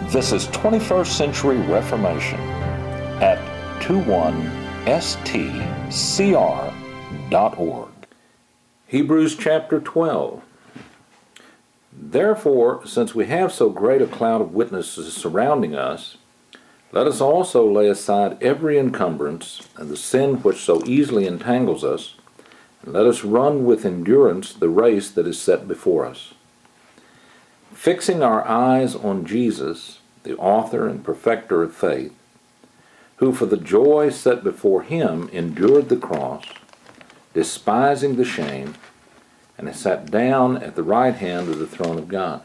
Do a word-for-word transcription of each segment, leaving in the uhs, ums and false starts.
This is twenty-first Century Reformation at twenty-one S T C R dot org. Hebrews chapter twelve. Therefore, since we have so great a cloud of witnesses surrounding us, let us also lay aside every encumbrance and the sin which so easily entangles us, and let us run with endurance the race that is set before us. Fixing our eyes on Jesus, the author and perfecter of faith, who for the joy set before him endured the cross, despising the shame, and has sat down at the right hand of the throne of God.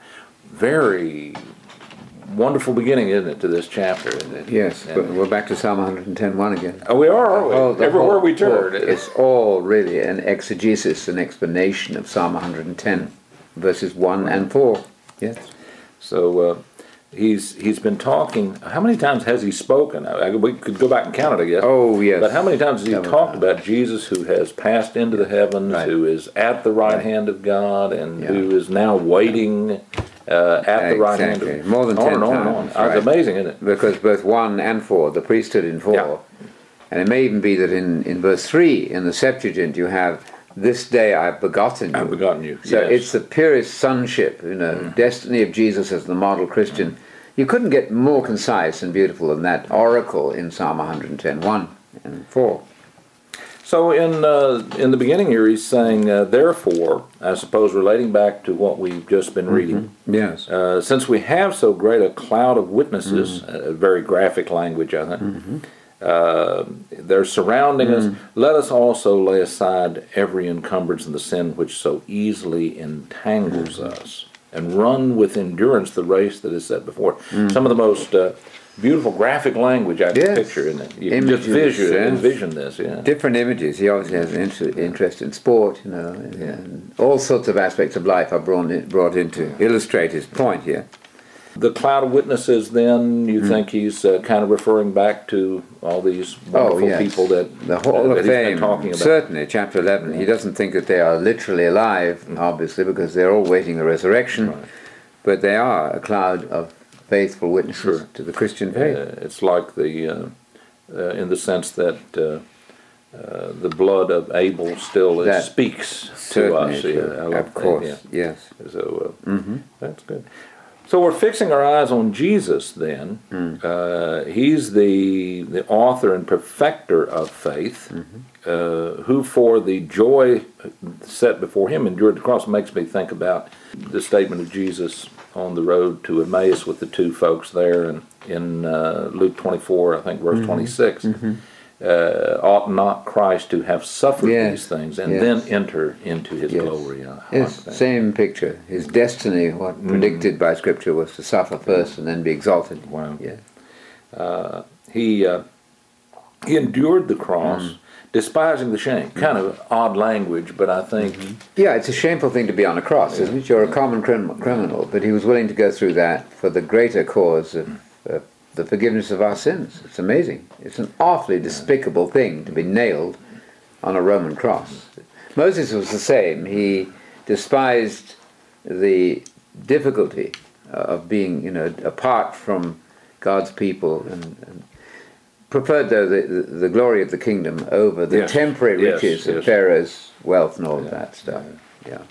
Very wonderful beginning, isn't it, to this chapter? Isn't it? Yes, and, but we're back to Psalm one ten one again. Oh, we are, are we? Oh, Everywhere whole, we turn. It's all really an exegesis, an explanation of Psalm one ten, verses one and four. Yes. So uh, he's he's been talking. How many times has he spoken? I, I, we could go back and count it, I guess. Oh, yes. But how many times has he Several talked times. about Jesus who has passed into the heavens, Right. who is at the right Right. hand of God, and Yeah. who is now waiting uh, at the right hand Exactly. of More than on ten and on and on. times, Uh, right. It's amazing, isn't it? Because both one and four, the priesthood in four, Yeah. and it may even be that in, in verse three, in the Septuagint, you have, this day I've begotten you. I've begotten you. So yes. it's the purest sonship, you know, Mm. destiny of Jesus as the model Christian. You couldn't get more concise and beautiful than that oracle in Psalm one ten one and four. So in uh, in the beginning here, he's saying, uh, therefore, I suppose relating back to what we've just been reading, Yes. uh, since we have so great a cloud of witnesses, uh, very graphic language, I think, uh, they're surrounding us, let us also lay aside every encumbrance and the sin which so easily entangles us, and run with endurance the race that is set before. Some of the most uh, beautiful graphic language I can Yes. picture, isn't it? You can Images, just visual, yes. envision this, yeah. Different images. He obviously has an inter- interest in sport, you know, and, and all sorts of aspects of life are brought, in, brought in to illustrate his point here. The cloud of witnesses, then, you think he's uh, kind of referring back to all these wonderful Oh, yes. people that, The Hall that of he's been Fame, talking about. certainly, chapter eleven. He doesn't think that they are literally alive, obviously, because they're all waiting the resurrection, Right. but they are a cloud of faithful witnesses Sure. to the Christian faith. Uh, it's like the, uh, uh, in the sense that uh, uh, the blood of Abel still is, That speaks to Certainly, us. true. Yeah, I love of that, course, yeah. yes. So uh, Mm-hmm. that's good. So we're fixing our eyes on Jesus then. Mm. Uh, he's the the author and perfecter of faith, Mm-hmm. uh, who for the joy set before him endured the cross. Makes me think about the statement of Jesus on the road to Emmaus with the two folks there, and in uh, Luke twenty-four, I think verse Mm-hmm. twenty-six. Uh, ought not Christ to have suffered Yes, these things and yes. then enter into his Yes. glory? I Yes, like that. same picture. His destiny, what predicted by Scripture, was to suffer first and then be exalted. Wow. Yeah. Uh, he uh, he endured the cross, despising the shame. Kind of odd language, but I think Yeah, it's a shameful thing to be on a cross, isn't it? You're a common crim- criminal, but he was willing to go through that for the greater cause of uh, the forgiveness of our sins. It's amazing. It's an awfully despicable thing to be nailed on a Roman cross. Moses was the same. He despised the difficulty of being, you know, apart from God's people, and, and preferred, though, the, the, the glory of the kingdom over the Yes. temporary Yes, riches of yes. Pharaoh's wealth and all of that stuff. Yeah.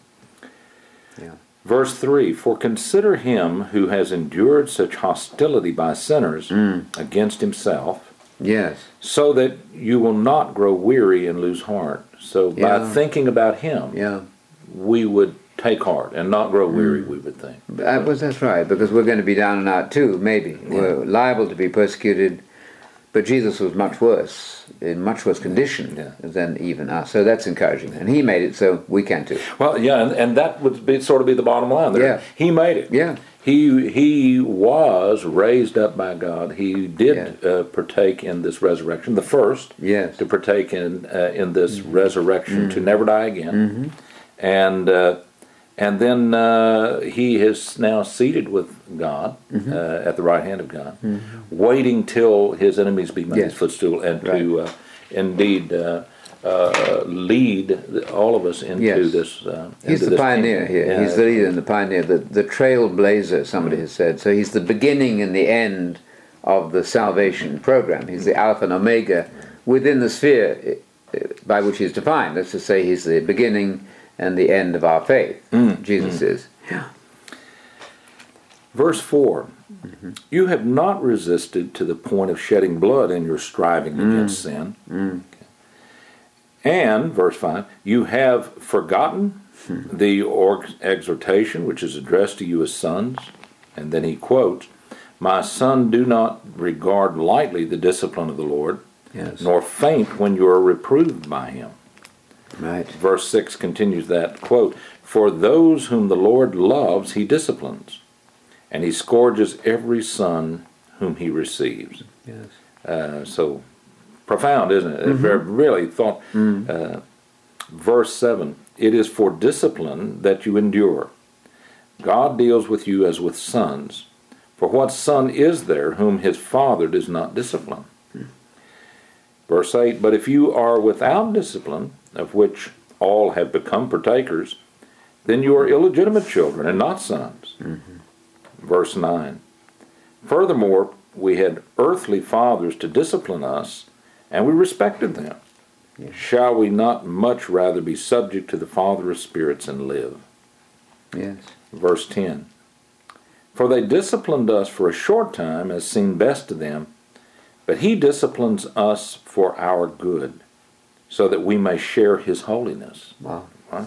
Yeah. verse three, for consider him who has endured such hostility by sinners against himself, Yes. so that you will not grow weary and lose heart. So by Yeah. thinking about him, Yeah. we would take heart and not grow weary, we would think. Uh, well, that's right, because we're going to be down and out too, maybe. We're liable to be persecuted, but Jesus was much worse, in much worse condition Yeah. than even us. So that's encouraging. And he made it, so we can too. Well, yeah, and, and that would be sort of be the bottom line there. Yeah. He made it. Yeah. He he was raised up by God. He did Yeah. uh, partake in this resurrection, the first Yes. to partake in uh, in this resurrection to never die again, Mm-hmm. and uh, and then uh, he is now seated with God Mm-hmm. uh, at the right hand of God, waiting till his enemies be made Yes. his footstool, and Right. to uh, indeed uh, uh, lead all of us into Yes. this. Uh, He's into the this pioneer kingdom. here. Yeah. He's the leader and the pioneer, the, the trailblazer, somebody has said. So he's the beginning and the end of the salvation program. He's the Alpha and Omega within the sphere uh, by which he's defined. Let's just say he's the beginning and the end of our faith. Mm. Jesus Mm. is. Yeah. Verse four, mm-hmm. You have not resisted to the point of shedding blood in your striving mm. against sin. Mm. Okay. And, verse five, you have forgotten mm. the or- exhortation which is addressed to you as sons. And then he quotes, My son, do not regard lightly the discipline of the Lord, yes. nor faint when you are reproved by him. Right. Verse six continues that quote, For those whom the Lord loves, he disciplines, and he scourges every son whom he receives. Yes. Uh, so profound, isn't it? Mm-hmm. Very, really thought. Mm. Uh, verse seven, It is for discipline that you endure. God deals with you as with sons. For what son is there whom his father does not discipline? Mm. Verse eight, But if you are without discipline, of which all have become partakers, then you are illegitimate children and not sons. Mm-hmm. Verse nine, Furthermore, we had earthly fathers to discipline us, and we respected them. Yes. Shall we not much rather be subject to the Father of spirits and live? Yes. Verse ten, For they disciplined us for a short time as seemed best to them, but he disciplines us for our good, so that we may share his holiness. Wow. Wow.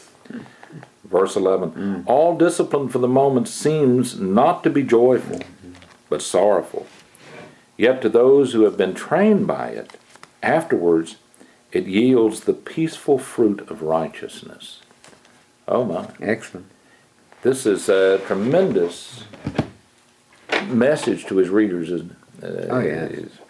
Verse eleven, mm. All discipline for the moment seems not to be joyful, mm-hmm. but sorrowful. Yet to those who have been trained by it, afterwards it yields the peaceful fruit of righteousness. Oh my. Excellent. This is a tremendous message to his readers, isn't it? Uh, oh, yeah.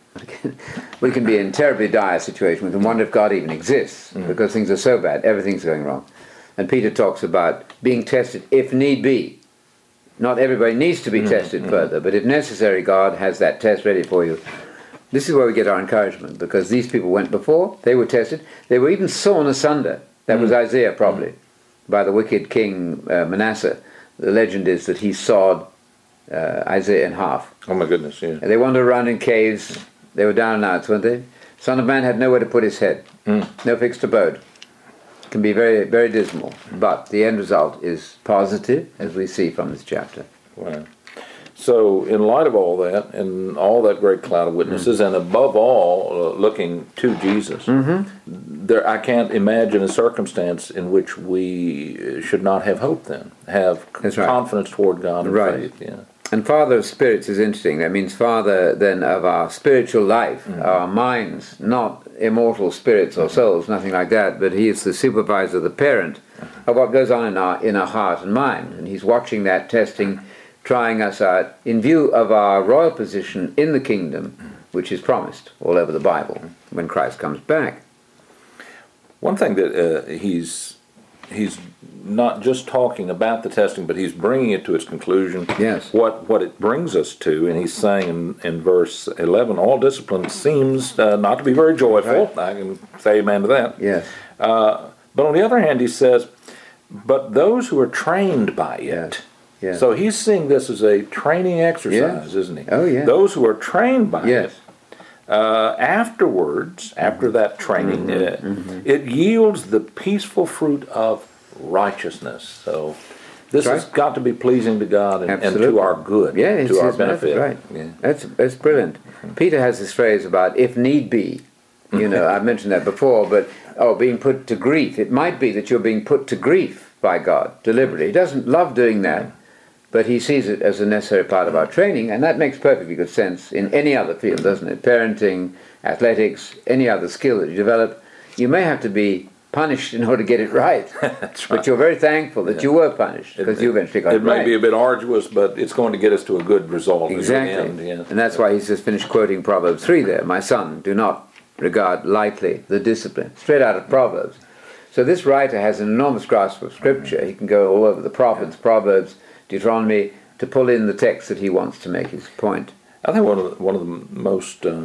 We can be in a terribly dire situation. We can wonder if God even exists, mm. because things are so bad, everything's going wrong. And Peter talks about being tested if need be. Not everybody needs to be mm, tested mm. further, but if necessary, God has that test ready for you. This is where we get our encouragement, because these people went before, they were tested, they were even sawn asunder. That mm. was Isaiah probably, mm. by the wicked king uh, Manasseh. The legend is that he sawed uh, Isaiah in half. Oh my goodness, yeah. And they wandered around in caves, they were down and outs, weren't they? Son of Man had nowhere to put his head, mm. no fixed abode. Can be very, very dismal, but the end result is positive, as we see from this chapter. Wow. So, in light of all that, and all that great cloud of witnesses, mm-hmm. and above all, uh, looking to Jesus, mm-hmm. there I can't imagine a circumstance in which we should not have hope. Then have That's right. confidence toward God and right. faith. Yeah. And Father of spirits is interesting. That means Father then of our spiritual life, mm-hmm. our minds, not immortal spirits or souls, nothing like that, but he is the supervisor, the parent of what goes on in our in our heart and mind. And he's watching that, testing, trying us out in view of our royal position in the kingdom, which is promised all over the Bible when Christ comes back. One thing that uh, he's he's not just talking about the testing, but he's bringing it to its conclusion. Yes. What what it brings us to, and he's saying in, in verse eleven, all discipline seems uh, not to be very joyful. Right. I can say amen to that. Yes. Uh, but on the other hand, he says, but those who are trained by it. Yes. Yes. So he's seeing this as a training exercise, yes. isn't he? Oh, yeah. Those who are trained by yes. it. Uh, afterwards, after that training, mm-hmm. Uh, Mm-hmm. it yields the peaceful fruit of righteousness. So this that's has right. got to be pleasing to God and, and to our good, yeah, it's to our his benefit. Right. Yeah. That's that's brilliant. Mm-hmm. Peter has this phrase about if need be. You know, I've mentioned that before, but oh, being put to grief. It might be that you're being put to grief by God deliberately. He doesn't love doing that, but he sees it as a necessary part of our training, and that makes perfectly good sense in any other field, doesn't it? Parenting, athletics, any other skill that you develop, you may have to be punished in order to get it right. That's right. But you're very thankful that yeah. you were punished, because you eventually got it, it right. It may be a bit arduous, but it's going to get us to a good result. Exactly. In the end. Yeah. And that's why he's just finished quoting Proverbs three there. My son, do not regard lightly the discipline. Straight out of Proverbs. So this writer has an enormous grasp of Scripture. He can go all over the prophets, Proverbs, Deuteronomy, to pull in the text that he wants to make his point. I think one of the, one of the most uh,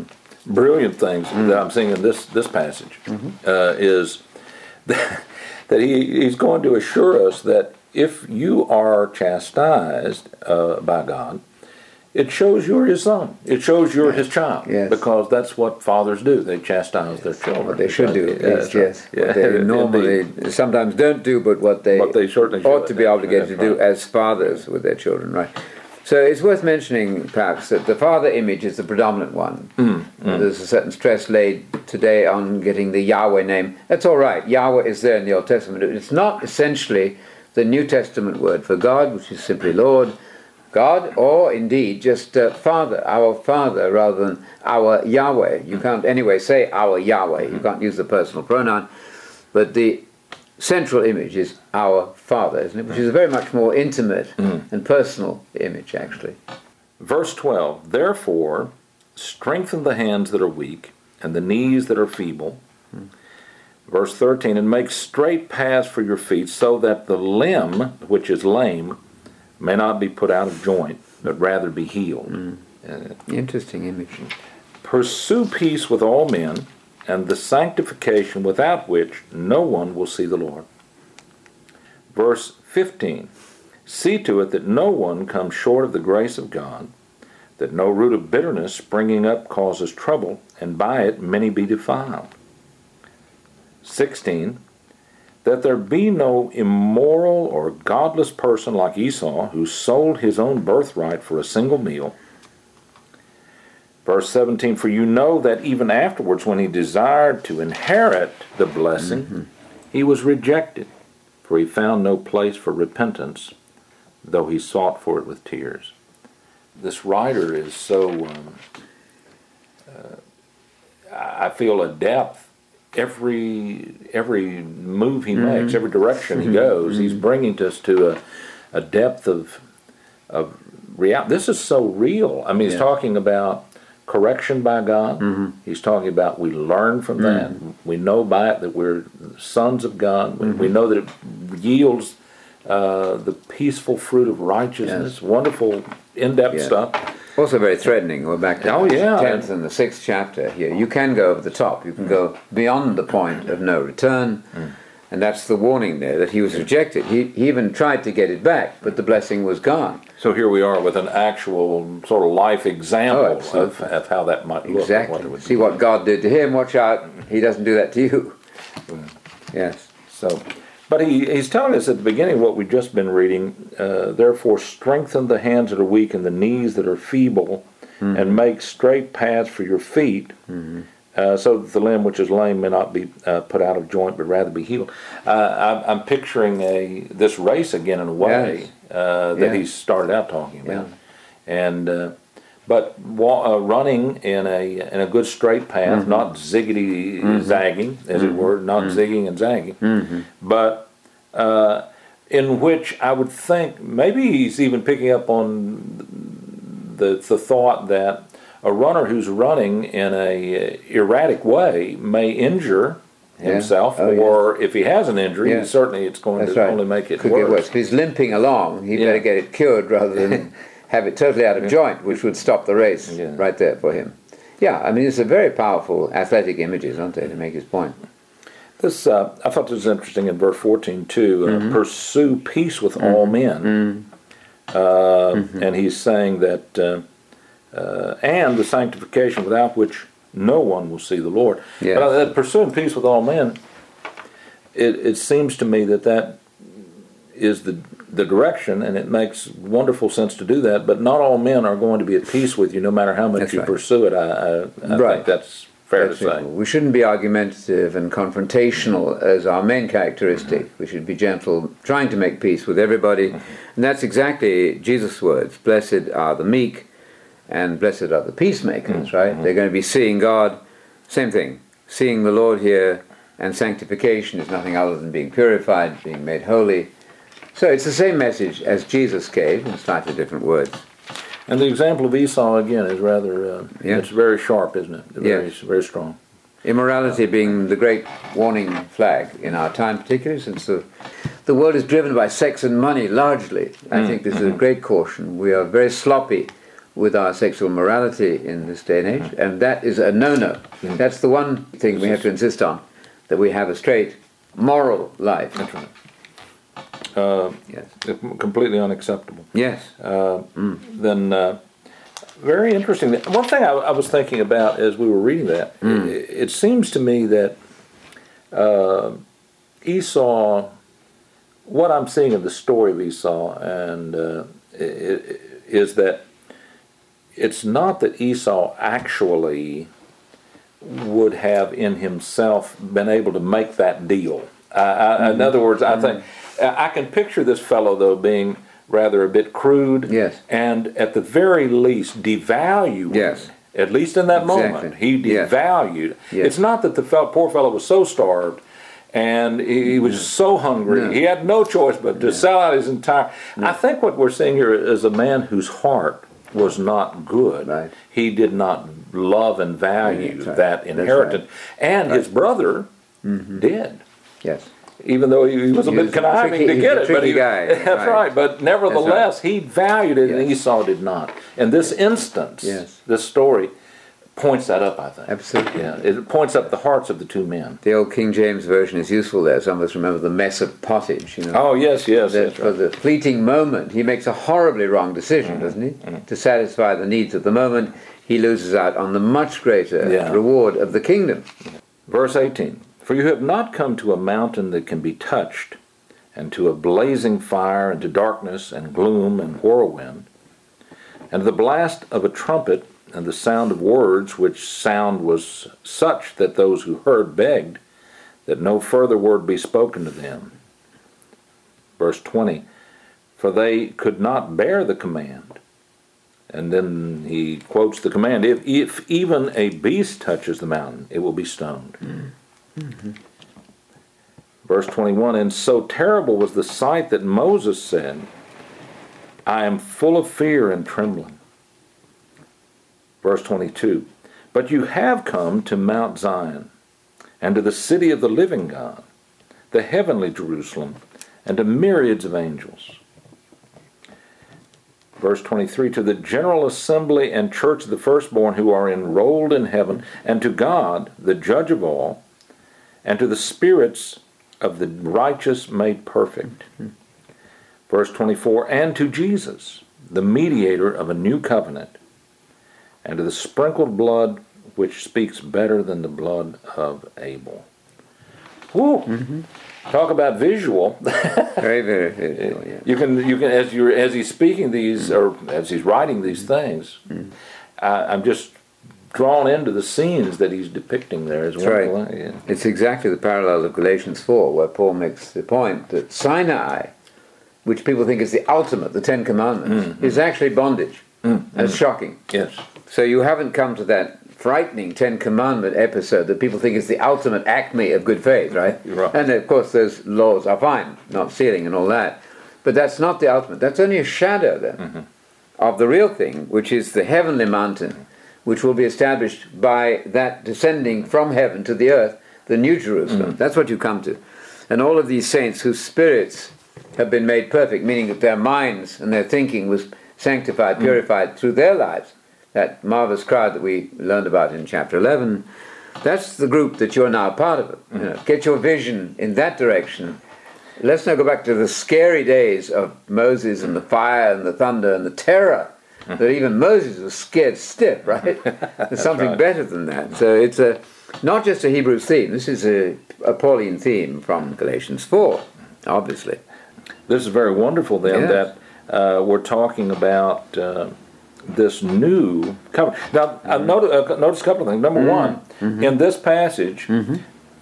brilliant things Mm. that I'm seeing in this this passage Mm-hmm. uh, is that, that he, he's going to assure us that if you are chastised uh, by God, it shows you're his son. It shows you're his child. Yes. Because that's what fathers do. They chastise their children. What they should do, at Yeah, least, that's right. yes. Yeah, What they indeed. normally sometimes don't do, but what they, What they certainly ought should. to be obligated That's to do right. as fathers with their children, right? So it's worth mentioning, perhaps, that the father image is the predominant one. Mm, There's a certain stress laid today on getting the Yahweh name. That's all right. Yahweh is there in the Old Testament. It's not essentially the New Testament word for God, which is simply Lord, God, or indeed just uh, Father, our Father, rather than our Yahweh. You can't anyway say our Yahweh. You can't use the personal pronoun. But the central image is our Father, isn't it? Which is a very much more intimate and personal image, actually. Verse twelve, therefore, strengthen the hands that are weak and the knees that are feeble. Hmm. Verse thirteen, and make straight paths for your feet, so that the limb, which is lame, may not be put out of joint, but rather be healed. Hmm. Uh, Interesting image. Pursue peace with all men, and the sanctification without which no one will see the Lord. Verse fifteen, see to it that no one comes short of the grace of God, that no root of bitterness springing up causes trouble, and by it many be defiled. sixteen, that there be no immoral or godless person like Esau, who sold his own birthright for a single meal. Verse seventeen, for you know that even afterwards, when he desired to inherit the blessing, mm-hmm. he was rejected, for he found no place for repentance, though he sought for it with tears. This writer is so, um, uh, I feel, a depth. Every every move he mm-hmm. makes, every direction mm-hmm. he goes, mm-hmm. he's bringing us to a, a depth of of reality. This is so real. I mean, he's yeah. talking about correction by God. Mm-hmm. He's talking about we learn from mm-hmm. that. We know by it that we're sons of God. Mm-hmm. We know that it yields uh, the peaceful fruit of righteousness. Yes. Wonderful, in-depth yes. stuff. Also very threatening. We're back to oh, the yeah. tenth and the sixth chapter here. You can go over the top. You can go beyond the point of no return. Mm. And that's the warning there, that he was rejected. He, he even tried to get it back, but the blessing was gone. So here we are with an actual sort of life example oh, of, of how that might look. Exactly. What See what God did to him. Watch out. He doesn't do that to you. Mm. Yes. So, but he, he's telling us at the beginning what we've just been reading, uh, therefore strengthen the hands that are weak and the knees that are feeble, mm-hmm. and make straight paths for your feet, mm-hmm. uh, so that the limb which is lame may not be uh, put out of joint, but rather be healed. Uh, I'm, I'm picturing a this race again in a way yes. uh, that yeah. he started out talking about, yeah. and uh, but wa- uh, running in a in a good straight path, mm-hmm. not ziggity mm-hmm. zagging, as mm-hmm. it were, not mm-hmm. zigging and zagging, mm-hmm. but uh, in which I would think maybe he's even picking up on the the thought that a runner who's running in a erratic way may injure himself, yeah. oh, or yes. if he has an injury, yeah. certainly it's going That's to right. only make it Could worse. Get worse. If he's limping along, he yeah. better get it cured rather than have it totally out of joint, which would stop the race yeah. right there for him. Yeah, I mean, it's a very powerful athletic images, aren't they, to make his point. This uh, I thought this was interesting in verse fourteen too. Uh, mm-hmm. Pursue peace with mm-hmm. all men, mm-hmm. Uh, mm-hmm. and he's saying that, uh, uh, and the sanctification without which no one will see the Lord. Yes. But uh, that pursuing peace with all men, it, it seems to me that that is the the direction, and it makes wonderful sense to do that. But not all men are going to be at peace with you, no matter how much that's you right. pursue it. I, I, I right. think that's fair that's to say. Reasonable. We shouldn't be argumentative and confrontational as our main characteristic. Mm-hmm. We should be gentle, trying to make peace with everybody. Mm-hmm. And that's exactly Jesus' words. Blessed are the meek, and blessed are the peacemakers, mm-hmm. right? They're going to be seeing God. Same thing. Seeing the Lord here, and sanctification is nothing other than being purified, being made holy. So it's the same message as Jesus gave in slightly different words. And the example of Esau, again, is rather, uh, yeah. it's very sharp, isn't it? Very, yes. very strong. Immorality being the great warning flag in our time, particularly since the, the world is driven by sex and money largely. I mm. think this is a great caution. We are very sloppy with our sexual morality in this day and age, and that is a no-no. That's the one thing we have to insist on, that we have a straight moral life. That's right. Uh, Yes. Completely unacceptable. Yes. Uh, mm. Then, uh, very interesting. One thing I, I was thinking about as we were reading that, Mm. it, it seems to me that uh, Esau, what I'm seeing in the story of Esau, and uh, it, it, is that it's not that Esau actually would have in himself been able to make that deal. Uh, I, mm-hmm. In other words, I mm-hmm. think I can picture this fellow though being rather a bit crude, yes, and at the very least devaluing. Yes. At least in that Exactly. moment, he devalued. Yes. It's not that the fellow, poor fellow was so starved, and he, he was no. so hungry. No. He had no choice but to no. sell out his entire. No. I think what we're seeing here is a man whose heart was not good. Right. He did not love and value That's right. that inheritance, right. and right. his brother mm-hmm. did. Yes. Even though he was a he bit was conniving a tricky, to get it, but he, guy. that's right. right. But nevertheless, right. he valued it, yes. and Esau did not. And this instance, yes. this story, points that up. I think absolutely. Yeah, it points up the hearts of the two men. The old King James version is useful there. Some of us remember the mess of pottage. You know. Oh yes, yes. That that's for right. the fleeting moment, he makes a horribly wrong decision, mm-hmm. doesn't he? Mm-hmm. To satisfy the needs of the moment, he loses out on the much greater yeah. reward of the kingdom. Verse eighteen. For you have not come to a mountain that can be touched, and to a blazing fire, and to darkness, and gloom, and whirlwind, and to the blast of a trumpet, and the sound of words, which sound was such that those who heard begged that no further word be spoken to them. Verse twenty. For they could not bear the command. And then he quotes the command, if, if even a beast touches the mountain, it will be stoned. Mm-hmm. Verse twenty-one, and so terrible was the sight that Moses said, I am full of fear and trembling. Verse twenty-two, but you have come to Mount Zion, and to the city of the living God, the heavenly Jerusalem, and to myriads of angels. Verse twenty-three, to the general assembly and church of the firstborn who are enrolled in heaven, and to God, the judge of all, and to the spirits of the righteous made perfect. Verse twenty-four, and to Jesus, the mediator of a new covenant, and to the sprinkled blood which speaks better than the blood of Abel. Whew! Mm-hmm. Talk about visual. Very, very visual. Yeah. You can, you can, as you as he's speaking these, or as he's writing these things, mm-hmm. I, I'm just drawn into the scenes that he's depicting there as well. Right. Yeah. It's exactly the parallel of Galatians four, where Paul makes the point that Sinai, which people think is the ultimate, the Ten Commandments, mm-hmm. is actually bondage. Mm-hmm. That's shocking. Yes. So you haven't come to that frightening Ten Commandment episode that people think is the ultimate acme of good faith, right? Right. And of course those laws are fine, not stealing and all that. But that's not the ultimate. That's only a shadow then mm-hmm. of the real thing, which is the heavenly mountain, which will be established by that descending from heaven to the earth, the New Jerusalem. Mm. That's what you come to. And all of these saints whose spirits have been made perfect, meaning that their minds and their thinking was sanctified, mm. purified through their lives, that marvelous crowd that we learned about in chapter eleven, that's the group that you're now part of. It. Mm. You know, get your vision in that direction. Let's now go back to the scary days of Moses and the fire and the thunder and the terror that even Moses was scared stiff, right? There's something right. better than that. So it's a not just a Hebrew theme. This is a, a Pauline theme from Galatians four, obviously. This is very wonderful then yes. that uh, we're talking about uh, this new covenant. Now, mm-hmm. I've noticed, uh, noticed a couple of things. Number mm-hmm. one, mm-hmm. in this passage, mm-hmm.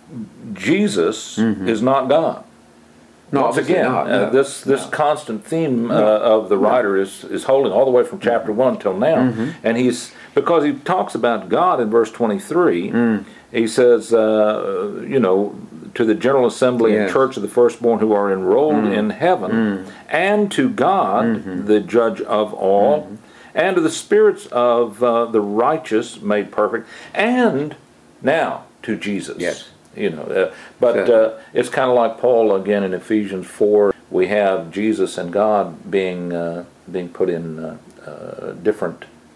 Jesus mm-hmm. is not God. No, Once again, not, no, uh, this this no. constant theme uh, of the writer no. is, is holding all the way from chapter one until now, mm-hmm. and he's because he talks about God in verse twenty-three. Mm. He says, uh, you know, to the general assembly yes. and church of the firstborn who are enrolled mm. in heaven, mm. and to God, mm-hmm. the judge of all, mm-hmm. and to the spirits of uh, the righteous made perfect, and now to Jesus. Yes. You know, uh, but uh, it's kind of like Paul again in Ephesians four. We have Jesus and God being uh, being put in uh, uh, different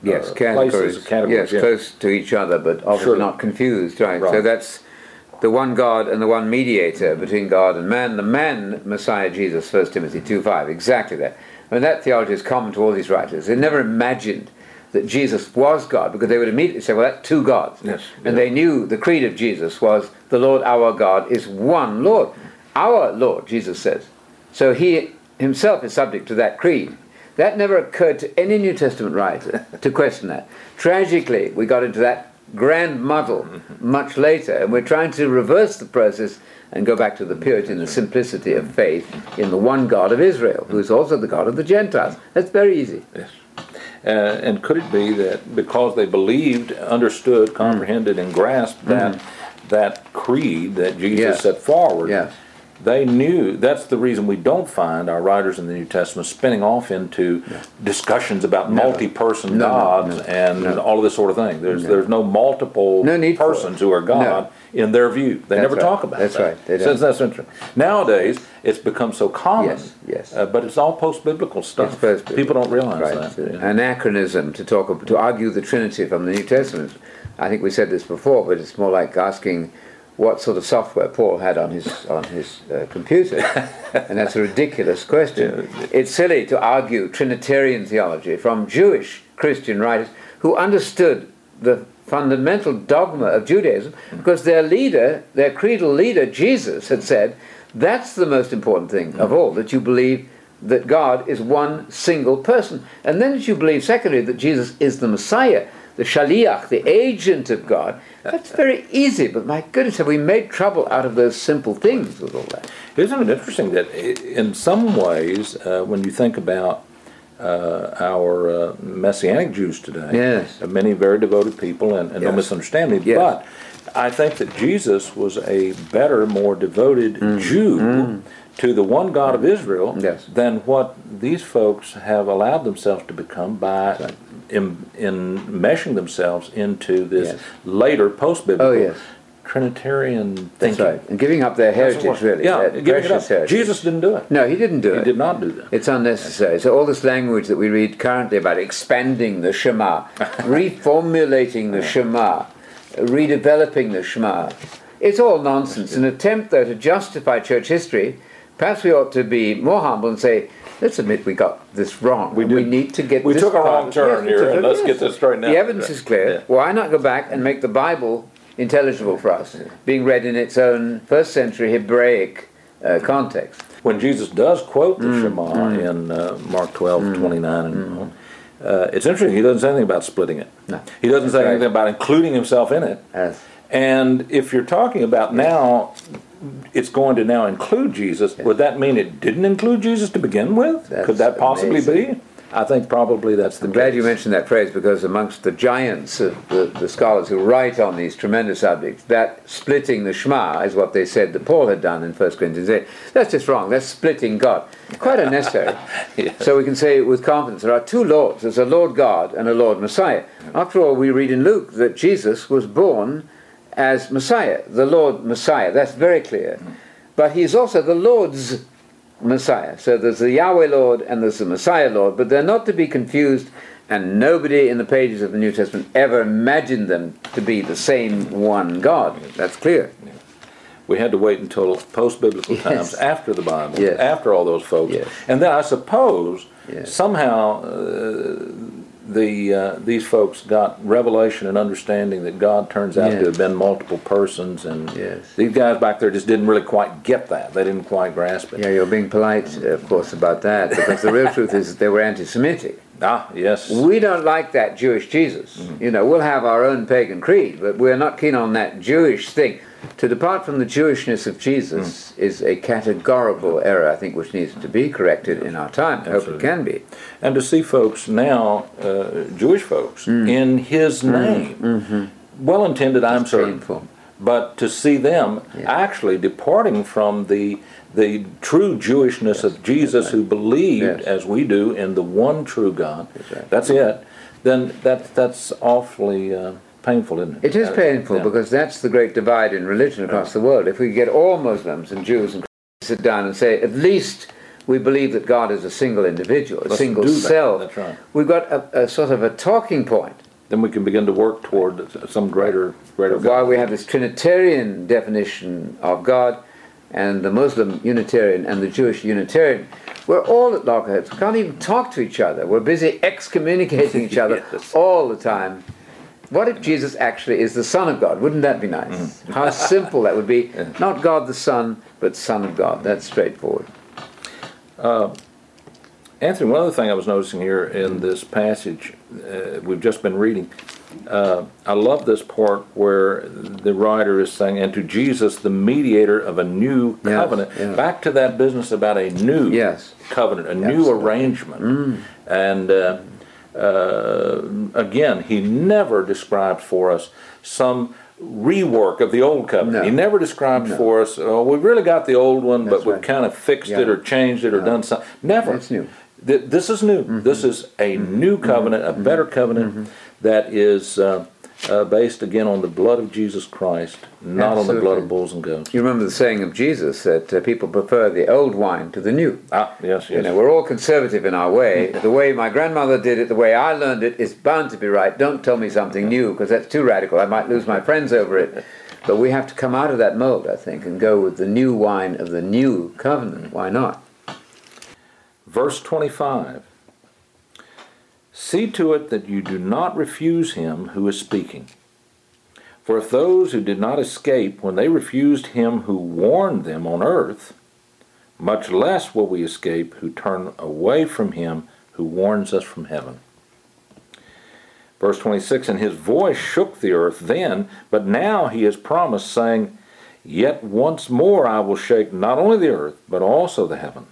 Yes, uh, categories. places, categories. Yes, close to each other, but obviously Sure. not confused, right? Right. So that's the one God and the one mediator between God and man, the man Messiah Jesus, First Timothy two five, exactly that. I mean, that theology is common to all these writers. They never imagined that Jesus was God, because they would immediately say, well, that's two gods. Yes, and yes. they knew the creed of Jesus was, the Lord our God is one Lord. Our Lord, Jesus says. So he himself is subject to that creed. That never occurred to any New Testament writer to question that. Tragically, we got into that grand muddle much later, and we're trying to reverse the process and go back to the purity and the simplicity of faith in the one God of Israel, who is also the God of the Gentiles. That's very easy. Yes. Uh, and could it be that because they believed, understood, comprehended, and grasped that that creed that Jesus Yes. set forward, Yes. they knew? That's the reason we don't find our writers in the New Testament spinning off into discussions about Never. multi-person No, no, gods no, and no. all of this sort of thing. There's No. there's no multiple No need for persons it. who are God in their view. They That's never right. talk about That's that. right. They So don't. that's interesting. Nowadays, it's become so common. Yes, yes. Uh, but it's all post-biblical stuff. It's post-biblical. People don't realize Right. that. It's an Yeah. anachronism to talk to argue the Trinity from the New Testament. I think we said this before, but it's more like asking what sort of software Paul had on his on his uh, computer, and that's a ridiculous question. It's silly to argue Trinitarian theology from Jewish Christian writers who understood the fundamental dogma of Judaism, because their leader, their creedal leader, Jesus, had said, that's the most important thing of all, that you believe that God is one single person. And then that you believe, secondly, that Jesus is the Messiah, the Shaliach, the agent of God. That's very easy, but my goodness, have we made trouble out of those simple things with all that? Isn't it interesting that i- in some ways, uh, when you think about uh, our uh, Messianic Jews today, Yes. uh, many very devoted people, and, and no Yes. misunderstanding, Yes. but I think that Jesus was a better, more devoted Jew to the one God of Israel Yes. than what these folks have allowed themselves to become by right. in, in meshing themselves into this Yes. later post-biblical Oh, yes. Trinitarian That's thinking. right. And giving up their That's what- heritage, really. Yeah, their giving it up. precious heritage. Jesus didn't do it. No, he didn't do He it. did not do that. It's unnecessary. So all this language that we read currently about expanding the Shema, reformulating the Shema, redeveloping the Shema, it's all nonsense. An attempt, though, to justify church history. Perhaps we ought to be more humble and say, let's admit we got this wrong. We and we did. need to get We this took a part- wrong turn Yes, we here, took and it- let's yes. get this straightened out. The evidence is clear. Yeah. Why not go back and make the Bible intelligible for us, being read in its own first century Hebraic uh, context? When Jesus does quote the Shema in uh, Mark twelve, twenty-nine, and on, uh, it's interesting. He doesn't say anything about splitting it. No. He doesn't say That's right. anything about including himself in it. As And if you're talking about now, it's going to now include Jesus, would that mean it didn't include Jesus to begin with? That's Could that possibly amazing. be? I think probably that's the I'm glad case. you mentioned that phrase, because amongst the giants of the, the scholars who write on these tremendous subjects, that splitting the Shema is what they said that Paul had done in First Corinthians eight. That's just wrong. That's splitting God. Quite unnecessary. Yes. So we can say with confidence there are two Lords. There's a Lord God and a Lord Messiah. After all, we read in Luke that Jesus was born as Messiah, the Lord Messiah. That's very clear. But he's also the Lord's Messiah. So there's the Yahweh Lord and there's the Messiah Lord, but they're not to be confused, and nobody in the pages of the New Testament ever imagined them to be the same one God. That's clear. We had to wait until post-biblical Yes. times, after the Bible, Yes. after all those folks. Yes. And then I suppose Yes. somehow uh, the uh, these folks got revelation and understanding that God turns out Yes. to have been multiple persons, and Yes. these guys back there just didn't really quite get that. They didn't quite grasp it. Yeah, you're being polite, of course, about that, because the real truth is that they were anti-Semitic. Ah, yes. We don't like that Jewish Jesus. You know, we'll have our own pagan creed, but we're not keen on that Jewish thing. To depart from the Jewishness of Jesus is a categorical error, I think, which needs to be corrected in our time. I hope it Absolutely. can be. And to see folks now, uh, Jewish folks, in His name, well intended, I'm certain, Painful. but to see them Yeah. actually departing from the the true Jewishness of Jesus, right. who believed, Yes. as we do, in the one true God. That's right. That's it. Then that that's awfully uh, painful, isn't it? It is Uh, painful, yeah. because that's the great divide in religion across the world. If we get all Muslims and Jews and Christians to sit down and say, at least we believe that God is a single individual, a Let's single do that. self. That's right. We've got a, a sort of a talking point. Then we can begin to work toward some greater, greater Why God. we have this Trinitarian definition of God, and the Muslim Unitarian and the Jewish Unitarian. We're all at loggerheads. We can't even talk to each other. We're busy excommunicating each other Yes. all the time. What if Jesus actually is the Son of God? Wouldn't that be nice? Mm-hmm. How simple that would be. Not God the Son, but Son of God. That's straightforward. Anthony, one other thing I was noticing here in this passage uh, we've just been reading, uh, I love this part where the writer is saying, and to Jesus, the mediator of a new Yes, covenant. yes. Back to that business about a new Yes. covenant, a new Absolutely. arrangement. And uh, uh, again, he never described for us some rework of the old covenant. No. He never described No. for us, oh, we really got the old one, That's but we've right. kind of fixed Yeah. it or changed it or No. done something. Never. It's new. Th- This is new. This is a new covenant, a better covenant that is uh, uh, based again on the blood of Jesus Christ, not on the blood Absolutely. of bulls and goats. You remember the saying of Jesus that uh, people prefer the old wine to the new. Ah, yes, You yes. know, we're all conservative in our way. The way my grandmother did it, the way I learned it, is bound to be right. Don't tell me something new, because that's too radical. I might lose my friends over it. But we have to come out of that mold, I think, and go with the new wine of the new covenant. Why not? Verse twenty-five. See to it that you do not refuse him who is speaking. For if those who did not escape when they refused him who warned them on earth, much less will we escape who turn away from him who warns us from heaven. Verse twenty-six, and his voice shook the earth then, but now he has promised, saying, yet once more I will shake not only the earth, but also the heaven.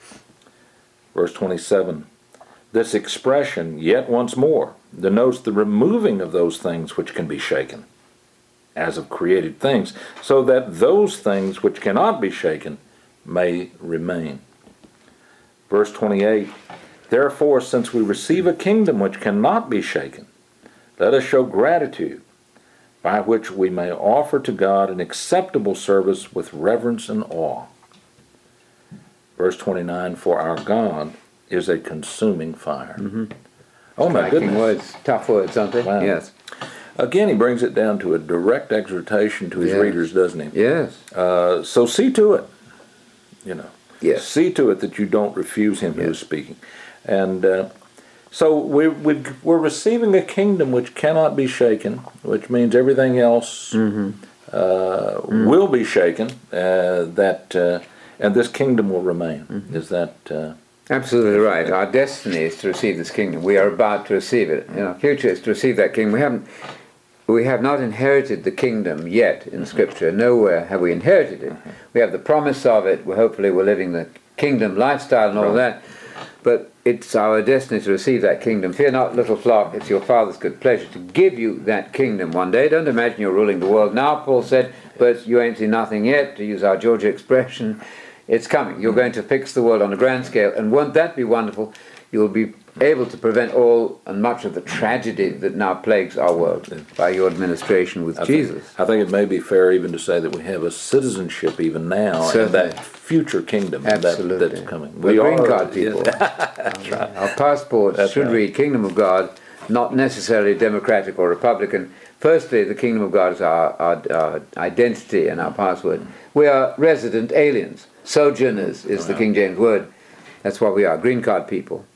Verse twenty-seven, this expression, yet once more, denotes the removing of those things which can be shaken, as of created things, so that those things which cannot be shaken may remain. Verse twenty-eight, therefore, since we receive a kingdom which cannot be shaken, let us show gratitude, by which we may offer to God an acceptable service with reverence and awe. Verse twenty-nine, for our God is a consuming fire. Mm-hmm. Oh my Striking goodness. words, tough words, aren't they? Wow. Yes. Again, he brings it down to a direct exhortation to his Yes. readers, doesn't he? Yes. Uh, so see to it, you know. Yes. See to it that you don't refuse him who is speaking. And uh, so we, we, we're receiving a kingdom which cannot be shaken, which means everything else Mm-hmm. uh, Mm. will be shaken, uh, that, uh, and this kingdom will remain. Mm-hmm. Is that... Uh, Absolutely right. Our destiny is to receive this kingdom. We are about to receive it. In our future is to receive that kingdom. We haven't, we have not inherited the kingdom yet in Scripture. Nowhere have we inherited it. We have the promise of it. We hopefully we're living the kingdom lifestyle and all Right. that. But it's our destiny to receive that kingdom. Fear not, little flock. It's your Father's good pleasure to give you that kingdom one day. Don't imagine you're ruling the world now. Paul said, but you ain't seen nothing yet, to use our Georgia expression. It's coming. You're going to fix the world on a grand scale, and won't that be wonderful? You'll be able to prevent all and much of the tragedy that now plagues our world by your administration with I Jesus. Think, I think it may be fair even to say that we have a citizenship even now in Certainly. that future kingdom that, Absolutely. that's coming. We're green are- card people. That's right. Our passports That's should right. read Kingdom of God, not necessarily Democratic or Republican. Firstly, the Kingdom of God is our, our, our identity and our password. We are resident aliens. Sojourners is the King James word. That's what we are, green card people.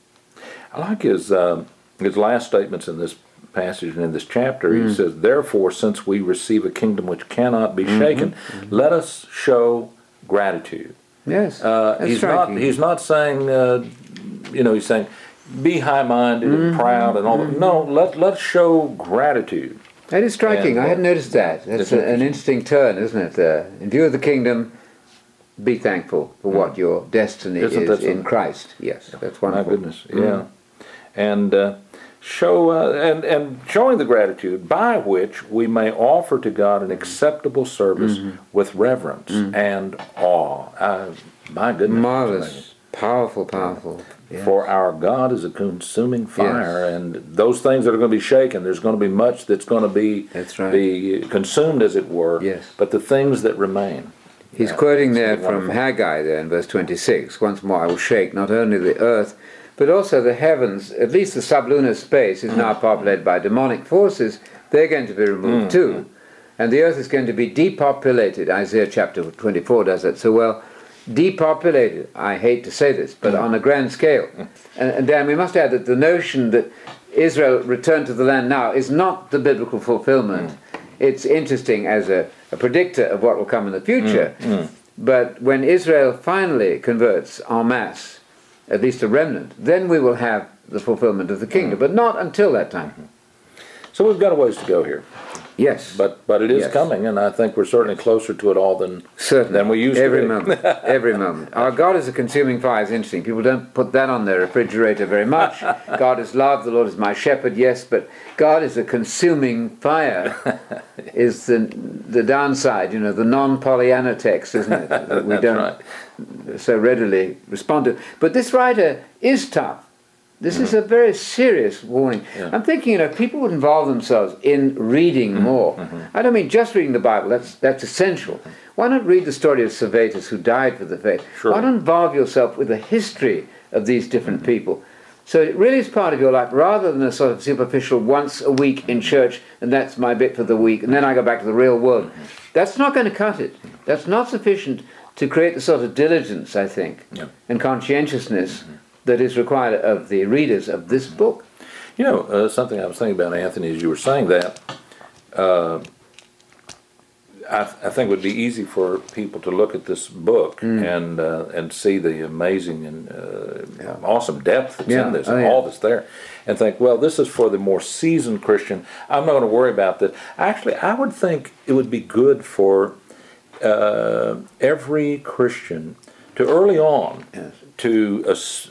I like his um, his last statements in this passage and in this chapter. Mm. He says, "Therefore, since we receive a kingdom which cannot be Mm-hmm. shaken, let us show gratitude." Yes, Uh, that's he's not. striking. He's not saying. Uh, you know, he's saying, "Be high-minded and Mm-hmm. proud and all that." No, let let's show gratitude. That is striking. And, uh, I hadn't noticed that. That's it's a, an interesting turn, isn't it? Uh, in view of the kingdom, be thankful for what your destiny Isn't is that in something? Christ. Yes, that's My wonderful. goodness, yeah, and uh, show uh, and and showing the gratitude by which we may offer to God an acceptable service with reverence and awe. Uh, my goodness, Marvelous, powerful, powerful. Yes. For our God is a consuming fire, and those things that are going to be shaken, there's going to be much that's going to be That's right. be consumed, as it were. Yes. But the things that remain, He's Yeah, quoting it's there wonderful. from Haggai there in verse twenty-six, once more I will shake not only the earth, but also the heavens. At least the sublunar space is now populated by demonic forces. They're going to be removed too. And the earth is going to be depopulated. Isaiah chapter twenty-four does that so well. Depopulated, I hate to say this, but on a grand scale. And, and Dan, we must add that the notion that Israel returned to the land now is not the biblical fulfillment. It's interesting as a, a predictor of what will come in the future. Mm, mm. But when Israel finally converts en masse, at least a remnant, then we will have the fulfillment of the kingdom, but not until that time. So we've got a ways to go here. Yes. But but it is Yes. coming, and I think we're certainly closer to it all than Certainly. than we used every to be. moment. Every moment. Our God is a consuming fire is interesting. People don't put that on their refrigerator very much. God is love, the Lord is my shepherd, yes, but God is a consuming fire is the the downside, you know, the non-Pollyanna text, isn't it? That we That's don't right. so readily respond to. But this writer is tough. This is a very serious warning. Yeah. I'm thinking, you know, people would involve themselves in reading more. I don't mean just reading the Bible, that's that's essential. Why not read the story of Servetus, who died for the faith? Sure. Why not involve yourself with the history of these different people? So it really is part of your life, rather than a sort of superficial once a week in church, and that's my bit for the week, and then I go back to the real world. That's not going to cut it. That's not sufficient to create the sort of diligence, I think, Yeah. and conscientiousness that is required of the readers of this book. You know, uh, something I was thinking about, Anthony, as you were saying that, uh, I, th- I think it would be easy for people to look at this book and uh, and see the amazing and uh, Yeah. awesome depth that's Yeah. in this, Oh, and yeah. all that's there, and think, well, this is for the more seasoned Christian. I'm not going to worry about that. Actually, I would think it would be good for uh, every Christian to early on Yes. to uh, s-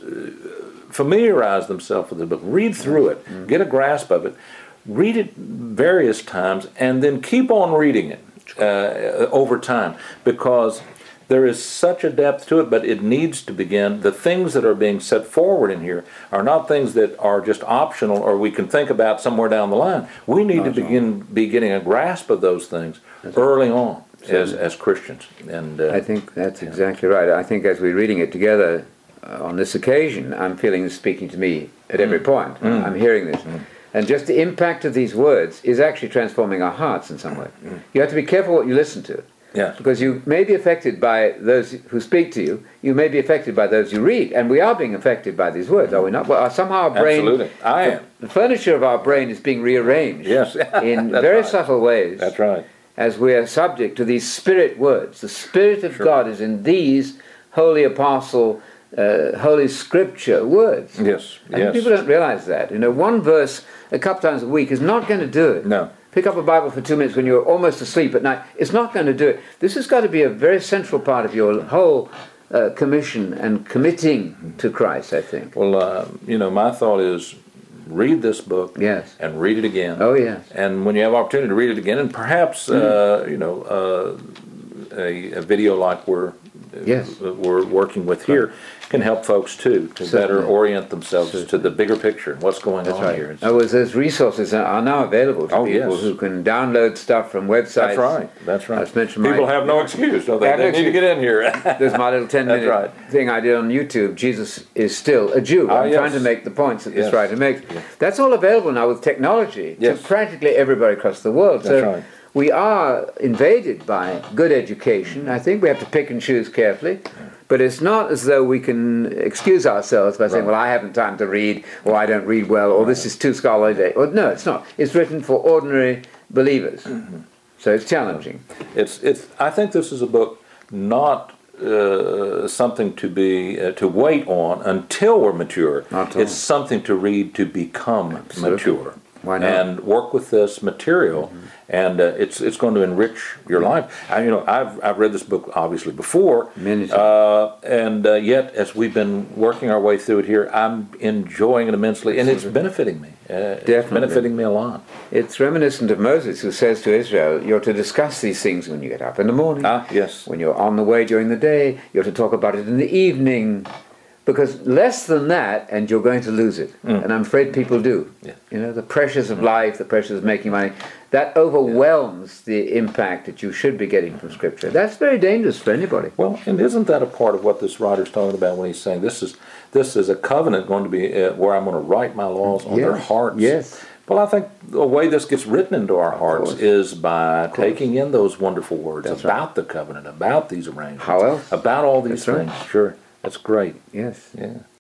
familiarize themselves with the book, read through it, get a grasp of it, read it various times, and then keep on reading it uh, over time, because there is such a depth to it, but it needs to begin. The things that are being set forward in here are not things that are just optional or we can think about somewhere down the line. We need to begin be getting a grasp of those things early on as, as Christians. And uh, I think that's exactly right. I think as we're reading it together uh, on this occasion, I'm feeling this speaking to me at every point. I'm hearing this. And just the impact of these words is actually transforming our hearts in some way. You have to be careful what you listen to. Yes. Because you may be affected by those who speak to you. You may be affected by those you read. And we are being affected by these words, are we not? Well, somehow our brain... Absolutely. I am. The furniture of our brain is being rearranged Yes. in That's very right. subtle ways. That's right. As we are subject to these spirit words. The Spirit of Sure. God is in these holy apostle, uh, holy scripture words. Yes. I think Yes. people don't realize that. You know, one verse a couple times a week is not going to do it. No. Pick up a Bible for two minutes when you're almost asleep at night. It's not going to do it. This has got to be a very central part of your whole uh, commission and committing to Christ, I think. Well, uh, you know, my thought is read this book Yes. and read it again. Oh, yes. And when you have opportunity to read it again, and perhaps, uh, you know, uh, a, a video like we're, Yes. we're working with here can help folks too to better Certainly. orient themselves to the bigger picture and what's going That's on right. here. It's- Oh, well, those resources are- are now available to Oh, people yes. who can download stuff from websites. That's right. That's right. I've mentioned my- People have no excuse, don't they? Have no They need to excuse. get in here. There's my little ten That's minute right. thing I did on YouTube. Jesus is still a Jew. Ah, I'm yes. trying to make the points that this Yes. writer makes. That's all available now with technology Yes. to practically everybody across the world. That's so right. we are invaded by good education. I think we have to pick and choose carefully. But it's not as though we can excuse ourselves by saying, Right. well, I haven't time to read, or I don't read well, or this is too scholarly. Or, no, it's not. It's written for ordinary believers. Mm-hmm. So it's challenging. It's it's. I think this is a book not uh, something to be uh, to wait on until we're mature. Not at all. It's something to read to become mature. Why not? And work with this material, and uh, it's it's going to enrich your life. I, you know, I've I've read this book obviously before, Many times. uh, and uh, yet as we've been working our way through it here, I'm enjoying it immensely, and it's benefiting me. Uh, it's Definitely. benefiting me a lot. It's reminiscent of Moses, who says to Israel, you're to discuss these things when you get up in the morning. Ah, yes. When you're on the way during the day, you're to talk about it in the evening. Because less than that, and you're going to lose it. Mm. And I'm afraid people do. Yeah. You know, the pressures of life, the pressures of making money, that overwhelms yeah. the impact that you should be getting from Scripture. That's very dangerous for anybody. Well, and isn't that a part of what this writer's talking about when he's saying this is this is a covenant going to be uh, where I'm going to write my laws on yes. their hearts? Yes. Well, I think the way this gets written into our hearts is by taking in those wonderful words That's about right. the covenant, about these arrangements, How else? about all these That's things. right. Sure, that's great. Yes. Yeah.